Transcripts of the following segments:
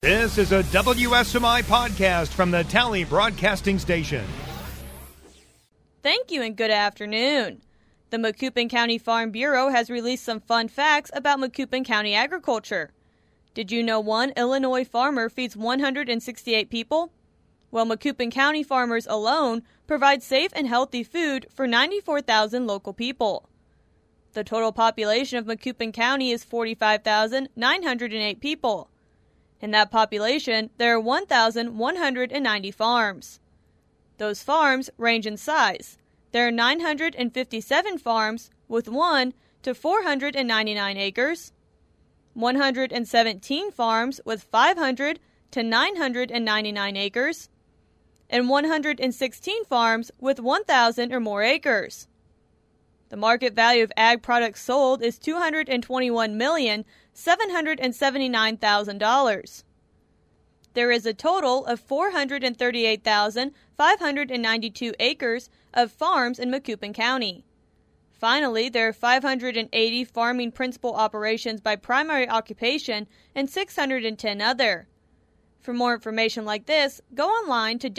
This is a WSMI podcast from the Tally Broadcasting Station. Thank you and good afternoon. The Macoupin County Farm Bureau has released some fun facts about Macoupin County agriculture. Did you know one Illinois farmer feeds 168 people? Well, Macoupin County farmers alone provide safe and healthy food for 94,000 local people. The total population of Macoupin County is 45,908 people. In that population, there are 1,190 farms. Those farms range in size. There are 957 farms with 1 to 499 acres, 117 farms with 500 to 999 acres, and 116 farms with 1,000 or more acres. The market value of ag products sold is $221,779,000. There is a total of 438,592 acres of farms in Macoupin County. Finally, there are 580 farming principal operations by primary occupation and 610 other. For more information like this, go online to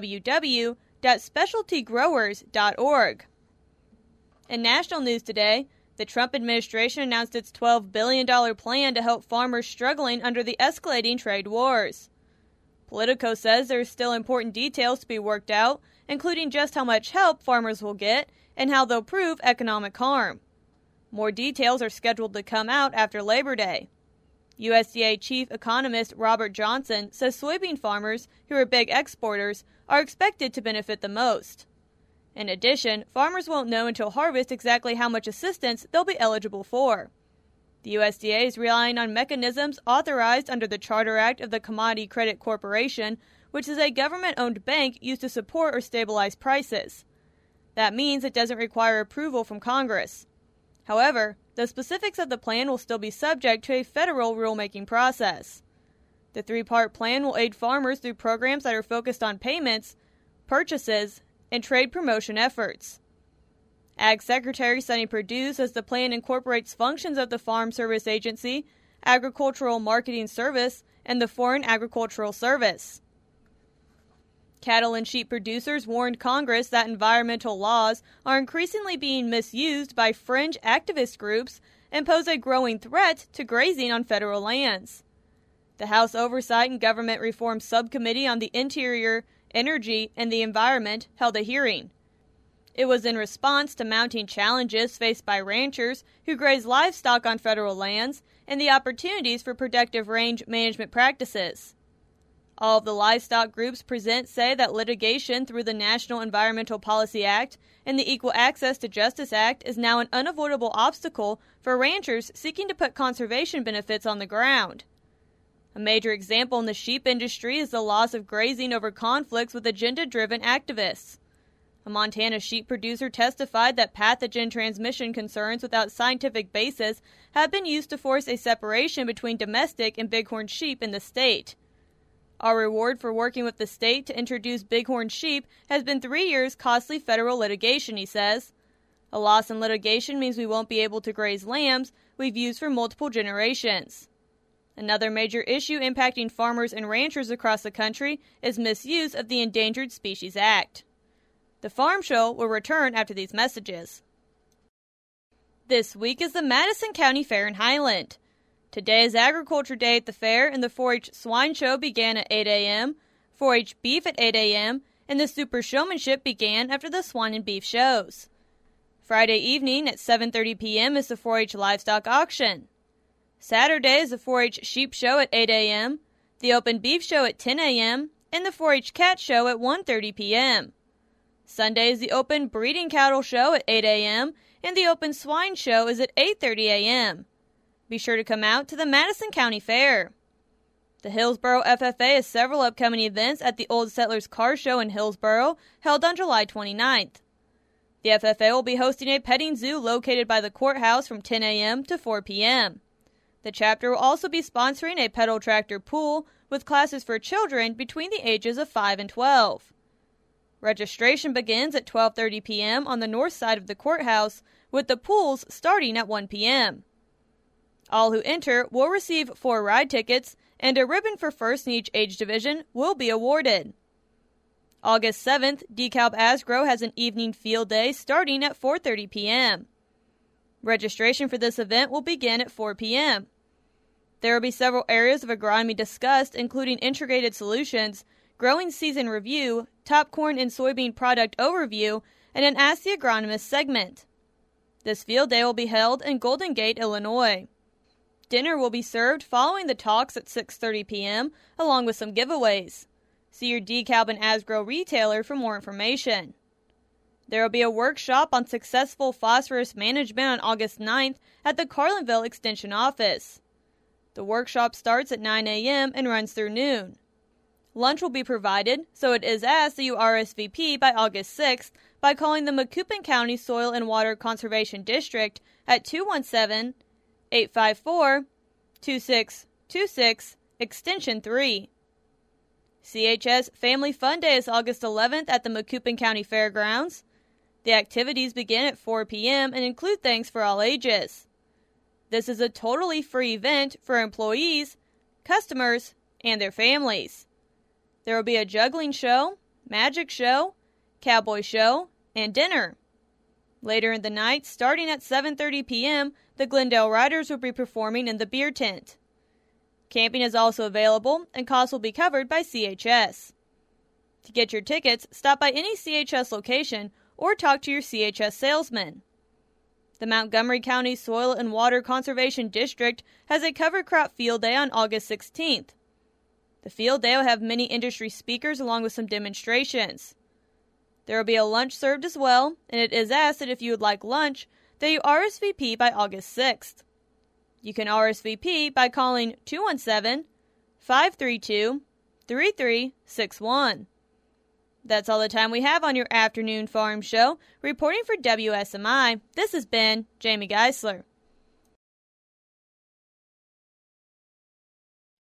www.specialtygrowers.org. In national news today, the Trump administration announced its $12 billion plan to help farmers struggling under the escalating trade wars. Politico says there are still important details to be worked out, including just how much help farmers will get and how they'll prove economic harm. More details are scheduled to come out after Labor Day. USDA Chief Economist Robert Johnson says soybean farmers, who are big exporters, are expected to benefit the most. In addition, farmers won't know until harvest exactly how much assistance they'll be eligible for. The USDA is relying on mechanisms authorized under the Charter Act of the Commodity Credit Corporation, which is a government-owned bank used to support or stabilize prices. That means it doesn't require approval from Congress. However, the specifics of the plan will still be subject to a federal rulemaking process. The three-part plan will aid farmers through programs that are focused on payments, purchases, and trade promotion efforts. Ag Secretary Sonny Perdue says the plan incorporates functions of the Farm Service Agency, Agricultural Marketing Service, and the Foreign Agricultural Service. Cattle and sheep producers warned Congress that environmental laws are increasingly being misused by fringe activist groups and pose a growing threat to grazing on federal lands. The House Oversight and Government Reform Subcommittee on the Interior, Energy, and the Environment held a hearing. It was in response to mounting challenges faced by ranchers who graze livestock on federal lands and the opportunities for productive range management practices. All of the livestock groups present say that litigation through the National Environmental Policy Act and the Equal Access to Justice Act is now an unavoidable obstacle for ranchers seeking to put conservation benefits on the ground. A major example in the sheep industry is the loss of grazing over conflicts with agenda-driven activists. A Montana sheep producer testified that pathogen transmission concerns without scientific basis have been used to force a separation between domestic and bighorn sheep in the state. Our reward for working with the state to introduce bighorn sheep has been 3 years costly federal litigation, he says. A loss in litigation means we won't be able to graze lambs we've used for multiple generations. Another major issue impacting farmers and ranchers across the country is misuse of the Endangered Species Act. The Farm Show will return after these messages. This week is the Madison County Fair in Highland. Today is Agriculture Day at the fair, and the 4-H Swine Show began at 8 a.m., 4-H Beef at 8 a.m., and the Super Showmanship began after the swine and beef shows. Friday evening at 7:30 p.m. is the 4-H Livestock Auction. Saturday is the 4-H Sheep Show at 8 a.m., the Open Beef Show at 10 a.m., and the 4-H Cat Show at 1:30 p.m. Sunday is the Open Breeding Cattle Show at 8 a.m., and the Open Swine Show is at 8:30 a.m. Be sure to come out to the Madison County Fair. The Hillsboro FFA has several upcoming events at the Old Settlers Car Show in Hillsboro, held on July 29th. The FFA will be hosting a petting zoo located by the courthouse from 10 a.m. to 4 p.m. The chapter will also be sponsoring a pedal tractor pool with classes for children between the ages of 5 and 12. Registration begins at 12:30 p.m. on the north side of the courthouse, with the pools starting at 1 p.m. All who enter will receive 4 ride tickets, and a ribbon for first in each age division will be awarded. August 7th, DeKalb Asgrow has an evening field day starting at 4:30 p.m. Registration for this event will begin at 4 p.m. There will be several areas of agronomy discussed, including integrated solutions, growing season review, top corn and soybean product overview, and an Ask the Agronomist segment. This field day will be held in Golden Gate, Illinois. Dinner will be served following the talks at 6:30 p.m., along with some giveaways. See your DeKalb and Asgrow retailer for more information. There will be a workshop on successful phosphorus management on August 9th at the Carlinville Extension Office. The workshop starts at 9 a.m. and runs through noon. Lunch will be provided, so it is asked that you RSVP by August 6th by calling the Macoupin County Soil and Water Conservation District at 217-854-2626, extension 3. CHS Family Fun Day is August 11th at the Macoupin County Fairgrounds. The activities begin at 4 p.m. and include things for all ages. This is a totally free event for employees, customers, and their families. There will be a juggling show, magic show, cowboy show, and dinner. Later in the night, starting at 7:30 p.m., the Glendale Riders will be performing in the beer tent. Camping is also available, and costs will be covered by CHS. To get your tickets, stop by any CHS location or talk to your CHS salesman. The Montgomery County Soil and Water Conservation District has a cover crop field day on August 16th. The field day will have many industry speakers along with some demonstrations. There will be a lunch served as well, and it is asked that if you would like lunch, that you RSVP by August 6th. You can RSVP by calling 217-532-3361. That's all the time we have on your afternoon farm show. Reporting for WSMI, this has been Jamie Geisler.